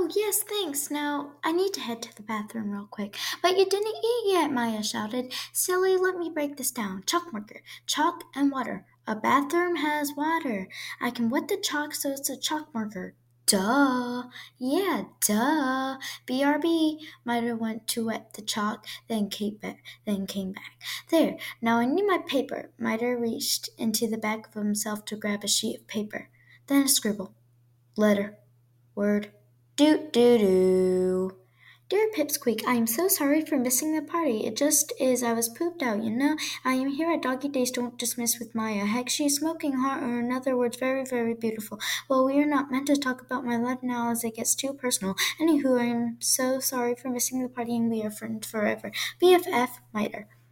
Oh, yes, thanks. Now, I need to head to the bathroom real quick. But you didn't eat yet, Maya shouted. Silly, let me break this down. Chalk marker, chalk and water. A bathroom has water. I can wet the chalk so it's a chalk marker. Duh. Yeah, duh. BRB. Miter went to wet the chalk, then came back. There. Now I need my paper. Miter reached into the back of himself to grab a sheet of paper. Then a scribble. Letter. Word. Doot doo doo. Dear Pipsqueak, I am so sorry for missing the party. It just is I was pooped out. I am here at Doggy Days Don't Dismiss with Maya. Heck, she's smoking hot, or in other words, very, very beautiful. Well, we are not meant to talk about my life now as it gets too personal. Anywho, I am so sorry for missing the party and we are friends forever. BFF, Miter.